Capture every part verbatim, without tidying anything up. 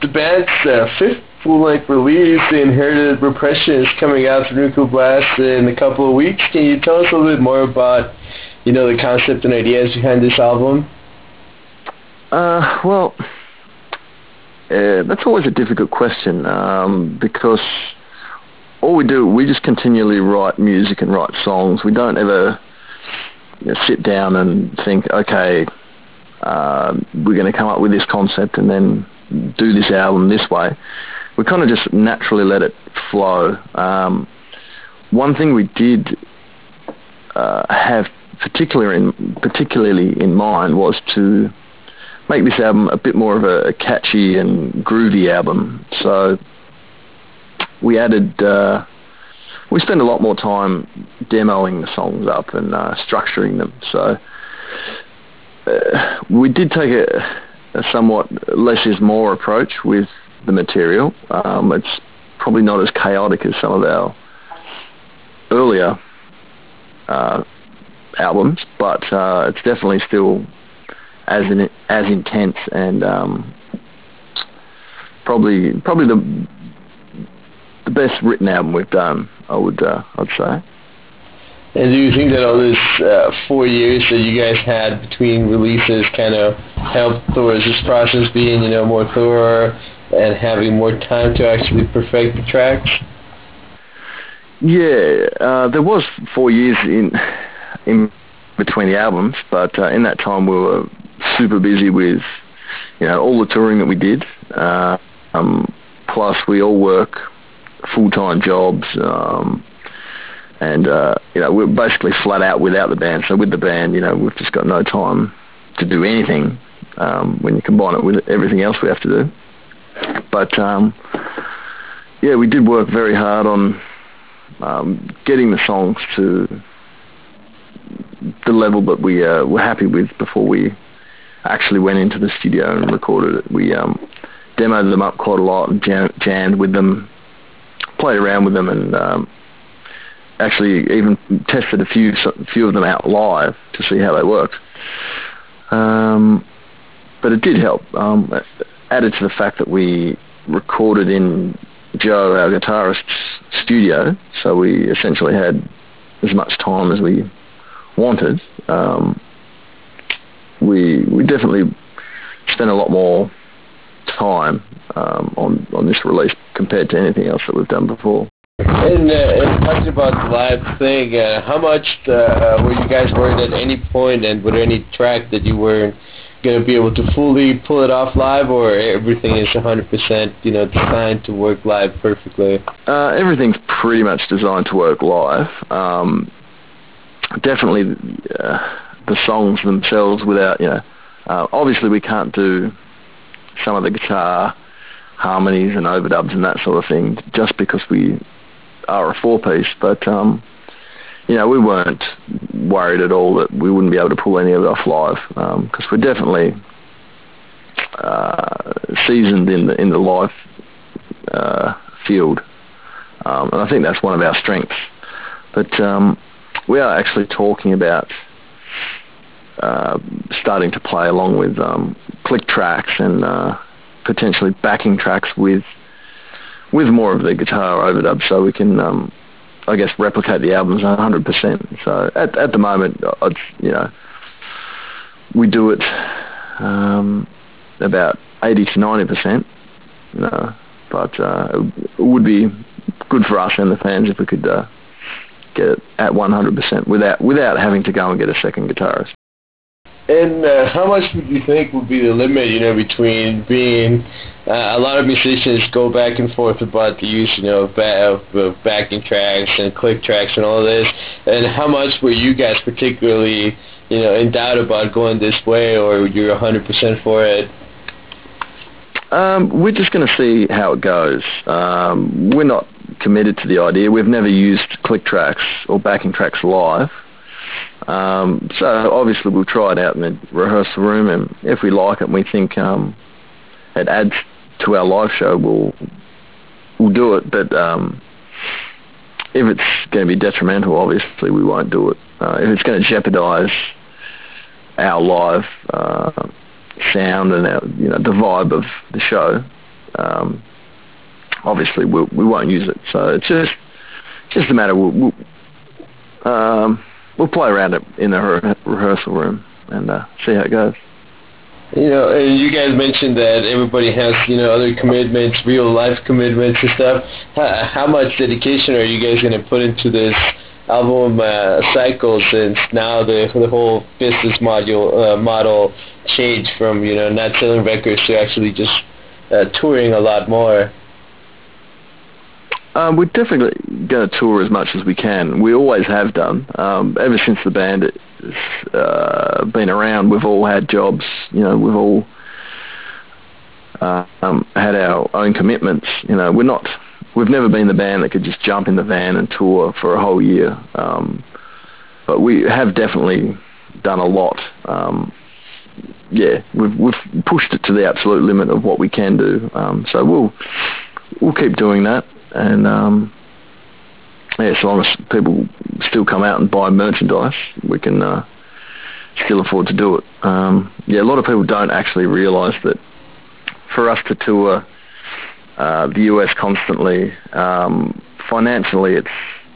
the band's uh, fifth full-length release, The Inherited Repression, is coming out through Nuclear Blast in a couple of weeks. Can you tell us a little bit more about, you know, the concept and ideas behind this album? Uh, well, uh, that's always a difficult question um, because all we do, we just continually write music and write songs. We don't ever you know, sit down and think, okay, uh, we're going to come up with this concept and then do this album this way. We kind of just naturally let it flow. Um, one thing we did uh, have particular in, particularly in mind was to make this album a bit more of a, a catchy and groovy album. So we added, uh, we spent a lot more time demoing the songs up and uh, structuring them. So uh, we did take a, a somewhat less is more approach with the material. Um, it's probably not as chaotic as some of our earlier uh, albums, but uh, it's definitely still as in, as intense and um, probably probably the the best written album we've done. I would uh, I'd say. And do you think that all this uh, four years that you guys had between releases kind of helped towards this process being, you know, more thorough and having more time to actually perfect the tracks? Yeah, uh, there was four years in in between the albums, but uh, in that time we were super busy with, you know, all the touring that we did. Uh, um, plus, we all work full-time jobs, um, and uh, you know, we're basically flat out without the band. So with the band, you know, we've just got no time to do anything um, when you combine it with everything else we have to do. But um, yeah, we did work very hard on um, getting the songs to the level that we uh, were happy with before we actually went into the studio and recorded it. We um, demoed them up quite a lot and jam- jammed with them, played around with them, and um, actually even tested a few few of them out live to see how they worked. Um, but it did help. Um, added to the fact that we recorded in Joe, our guitarist's studio, so we essentially had as much time as we wanted. Um, we we definitely spent a lot more time um, on on this release compared to anything else that we've done before. And, uh, and talking about the live thing, uh, how much uh, were you guys worried at any point, and were there any track that you weren't going to be able to fully pull it off live, or everything is one hundred percent, you know, designed to work live perfectly? Uh, everything's pretty much designed to work live. Um, definitely uh, the songs themselves without, you know, uh, obviously we can't do some of the guitar harmonies and overdubs and that sort of thing just because we are a four-piece, but um, you know, we weren't worried at all that we wouldn't be able to pull any of it off live because um, we're definitely uh, seasoned in the in the live uh, field, um, and I think that's one of our strengths. But um, we are actually talking about uh, starting to play along with um, click tracks and uh, potentially backing tracks with with more of the guitar overdub, so we can, um, I guess, replicate the albums one hundred percent. So at at the moment, I'd, you know, we do it um, about eighty to ninety percent. You know, but uh, it would be good for us and the fans if we could uh, get it at one hundred percent without without having to go and get a second guitarist. And uh, how much would you think would be the limit, you know, between being, uh, a lot of musicians go back and forth about the use, you know, of, ba- of backing tracks and click tracks and all this, and how much were you guys particularly, you know, in doubt about going this way, or you're one hundred percent for it? Um, we're just going to see how it goes. Um, we're not committed to the idea. We've never used click tracks or backing tracks live. Um, so obviously we'll try it out in the rehearsal room, and if we like it and we think um, it adds to our live show, we'll we'll do it. But um, if it's going to be detrimental, obviously we won't do it. Uh, if it's going to jeopardise our live uh, sound and our, you know, the vibe of the show, um, obviously we'll, we won't use it. So it's just just a matter. We'll we'll, um, we'll play around it in the re- rehearsal room and uh, see how it goes. You know, and you guys mentioned that everybody has, you know, other commitments, real life commitments and stuff. How, how much dedication are you guys going to put into this album uh, cycle, since now the the whole business module uh, model changed from, you know, not selling records to actually just uh, touring a lot more? Um, we're definitely going to tour as much as we can. We always have done. Um, ever since the band has uh, been around, we've all had jobs. You know, we've all uh, um, had our own commitments. You know, we're not. We've never been the band that could just jump in the van and tour for a whole year. Um, but we have definitely done a lot. Um, yeah, we've we've pushed it to the absolute limit of what we can do. Um, so we'll we'll keep doing that. And um, yeah, so long as people still come out and buy merchandise, we can uh, still afford to do it. Um, yeah, a lot of people don't actually realise that for us to tour uh, the U S constantly, um, financially, it's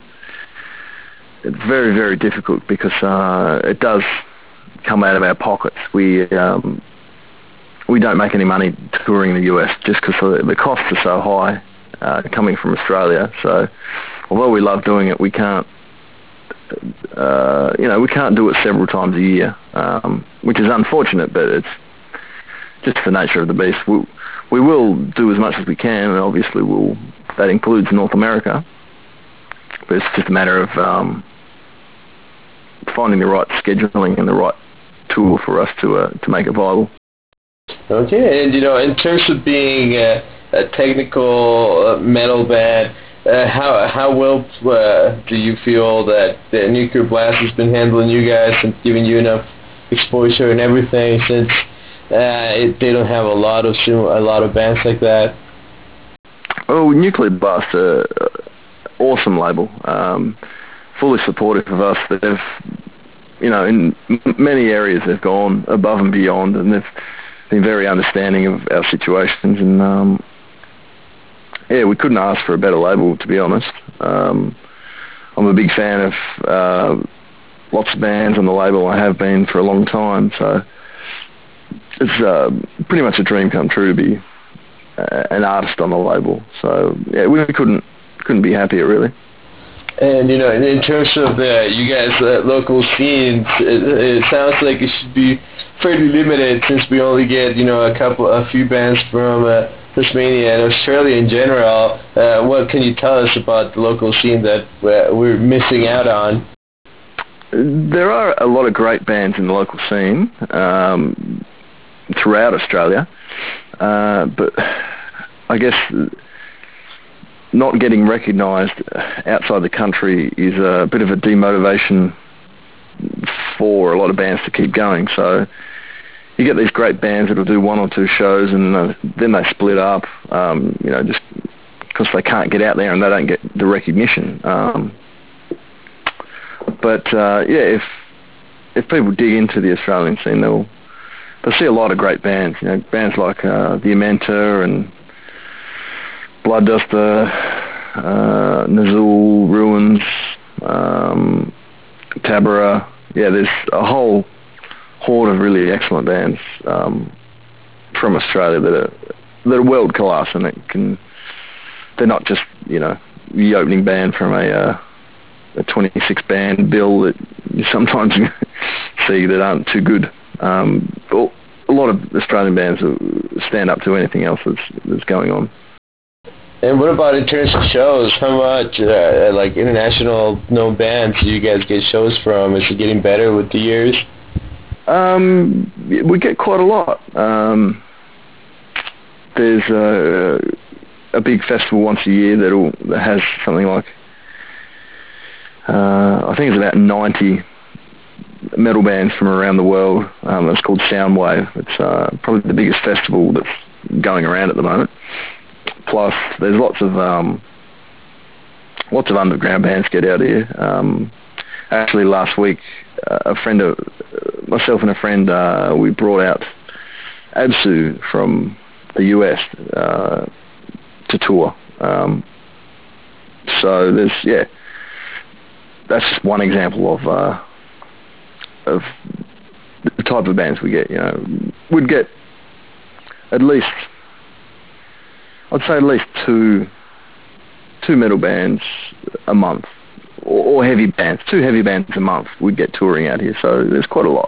it's very very difficult because uh, it does come out of our pockets. We um, we don't make any money touring the U S just because the, the costs are so high. Uh, coming from Australia, so although we love doing it, we can't, uh, you know, we can't do it several times a year, um, which is unfortunate, but it's just the nature of the beast. We, we will do as much as we can, and obviously we'll, that includes North America, but it's just a matter of um, finding the right scheduling and the right tool for us to uh, to make it viable. Okay, and you know, in terms of being uh, a technical uh, metal band, uh, how how well uh, do you feel that the Nuclear Blast has been handling you guys and giving you enough exposure and everything, since uh, it, they don't have a lot of a lot of bands like that? Oh, Nuclear Blast, uh, awesome label, um, fully supportive of us. They've, you know, in m- many areas they've gone above and beyond, and they've been very understanding of our situations, and um, yeah, we couldn't ask for a better label, to be honest. Um, I'm a big fan of uh, lots of bands on the label. I have been for a long time, so it's uh, pretty much a dream come true to be uh, an artist on the label. So yeah, we couldn't couldn't be happier, really. And you know, in, in terms of the you guys' uh, local scenes, it, it sounds like it should be fairly limited, since we only get, you know, a couple, a few bands from uh, Tasmania and Australia in general. Uh, what can you tell us about the local scene that uh, we're missing out on? There are a lot of great bands in the local scene um, throughout Australia, uh, but I guess not getting recognised outside the country is a bit of a demotivation for a lot of bands to keep going. So you get these great bands that'll do one or two shows, and uh, then they split up, um, you know, just because they can't get out there and they don't get the recognition. Um, but uh, yeah, if if people dig into the Australian scene, they'll they'll see a lot of great bands. You know, bands like uh, the Amenta and Bloodduster, uh, Nazul, Ruins, um, Tabara. Yeah, there's a whole horde of really excellent bands um, from Australia that are that are world class, and that can. They're not just, you know, the opening band from a uh, a twenty-six band bill that you sometimes see that aren't too good. Um, a lot of Australian bands stand up to anything else that's, that's going on. And what about in terms of shows? How much, uh, like, international known bands do you guys get shows from? Is it getting better with the years? Um, we get quite a lot. Um, there's a, a big festival once a year that'll, that has something like, uh, I think it's about ninety metal bands from around the world. Um, it's called Soundwave. It's uh, probably the biggest festival that's going around at the moment. Plus, there's lots of um, lots of underground bands get out here. Um, actually, last week, uh, a friend of myself and a friend, uh, we brought out Absu from the U S uh, to tour. Um, so there's yeah, that's just one example of uh, of the type of bands we get. You know, we'd get at least, I'd say at least two two metal bands a month, or, or heavy bands, two heavy bands a month we'd get touring out here. So there's quite a lot.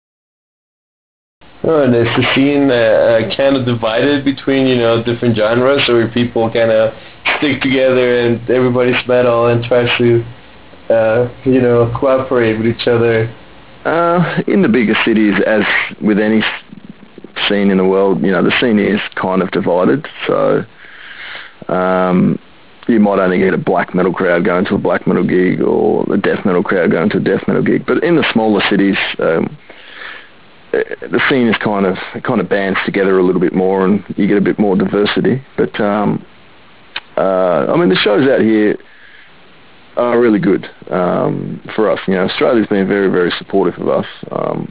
Oh, and is the scene uh, uh, kind of divided between, you know, different genres, or where people kind of stick together and everybody's metal and tries to, uh, you know, cooperate with each other? Uh, in the bigger cities, as with any scene in the world, you know, the scene is kind of divided. So um, you might only get a black metal crowd going to a black metal gig, or a death metal crowd going to a death metal gig. But in the smaller cities, um, the scene is kind of it kind of bands together a little bit more, and you get a bit more diversity. But um, uh, I mean, the shows out here are really good um, for us. You know, Australia's been very, very supportive of us, um,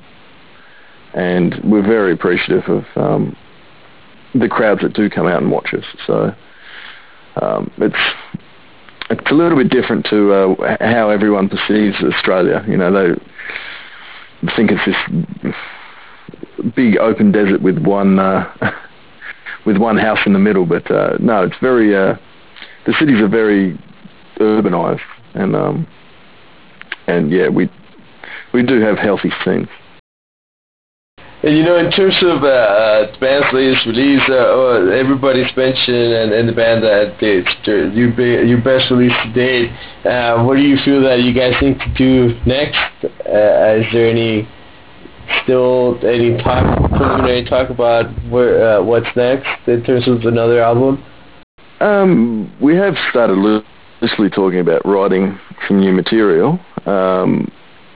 and we're very appreciative of um, the crowds that do come out and watch us. So um, it's it's a little bit different to uh, how everyone perceives Australia. You know, they think it's this big open desert with one uh, with one house in the middle, but uh, no, it's very uh, the cities are very urbanized, and um, and yeah, we we do have healthy scenes. And you know, in terms of uh, uh, the band's latest release, uh, oh, everybody's mentioned, and, and the band that did your be- your best release to date. Uh, what do you feel that you guys need to do next? Uh, is there any still any talk, preliminary talk about where uh, what's next in terms of another album? Um, we have started loosely talking about writing some new material, um,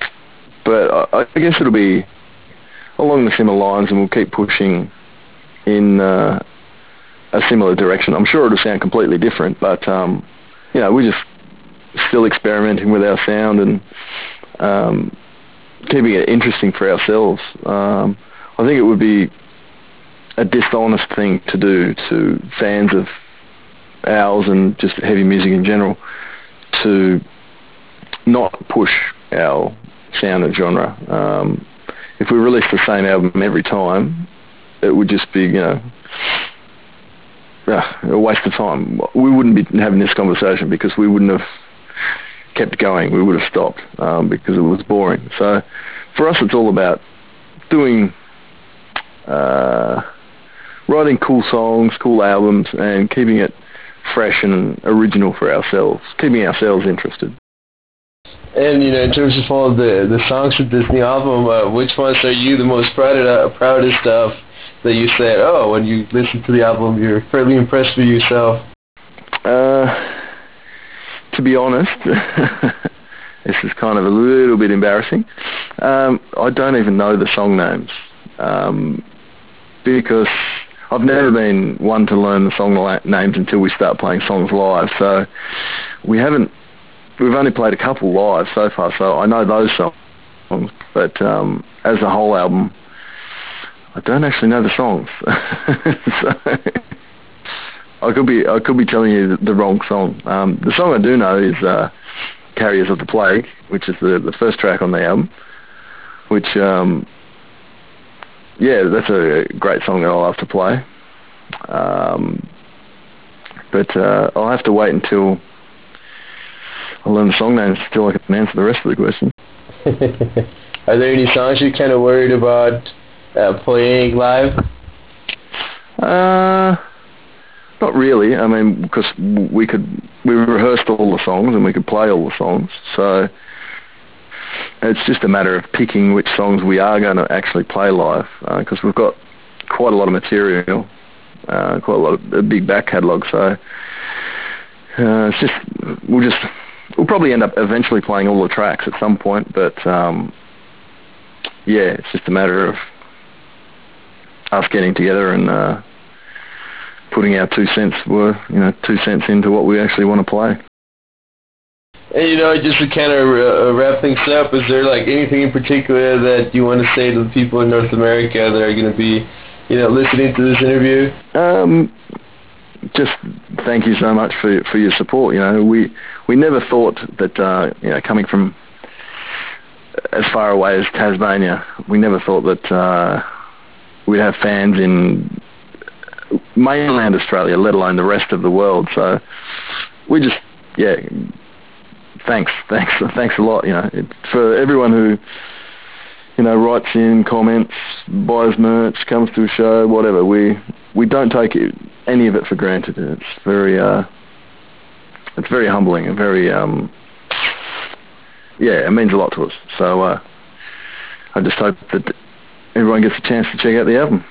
but I, I guess it'll be along the similar lines, and we'll keep pushing in uh, a similar direction. I'm sure it'll sound completely different, but um, you know, we're just still experimenting with our sound and um, keeping it interesting for ourselves. Um, I think it would be a dishonest thing to do to fans of ours and just heavy music in general to not push our sound and genre. Um, if we released the same album every time, it would just be, you know, uh, a waste of time. We wouldn't be having this conversation because we wouldn't have kept going. We would have stopped um, because it was boring. So for us, it's all about doing, uh, writing cool songs, cool albums, and keeping it fresh and original for ourselves, keeping ourselves interested. And, you know, in terms of all the the songs of this new album, uh, which ones are you the most proud of, proudest of that you said, oh, when you listen to the album, you're fairly impressed with yourself? Uh, to be honest, this is kind of a little bit embarrassing. Um, I don't even know the song names um, because I've never been one to learn the song names until we start playing songs live. So we haven't. We've only played a couple live so far, so I know those songs. But um, as a whole album, I don't actually know the songs. So I could be I could be telling you the, the wrong song. Um, the song I do know is uh, "Carriers of the Plague," which is the the first track on the album. Which um, yeah, that's a great song that I love to play. Um, but uh, I'll have to wait until I learn the song names till I can answer the rest of the question. Are there any songs you're kind of worried about uh, playing live? Uh, not really. I mean, because we could we rehearsed all the songs and we could play all the songs, so it's just a matter of picking which songs we are going to actually play live, because uh, we've got quite a lot of material, uh, quite a lot of a big back catalogue. So uh, it's just we'll just we'll probably end up eventually playing all the tracks at some point, but um, yeah, it's just a matter of us getting together and uh, putting our two cents, were you know, two cents into what we actually want to play. And, you know, just to kind of uh, wrap things up, is there, like, anything in particular that you want to say to the people in North America that are going to be you know, listening to this interview? Um, just thank you so much for for your support. You know, we we never thought that uh, you know, coming from as far away as Tasmania, we never thought that uh, we'd have fans in mainland Australia, let alone the rest of the world. So we just, yeah, thanks, thanks, thanks a lot. You know, it, for everyone who, you know, writes in, comments, buys merch, comes to a show, whatever. We we don't take it, any of it for granted. It's very, uh, it's very humbling and very, um, yeah, it means a lot to us. So uh, I just hope that everyone gets a chance to check out the album.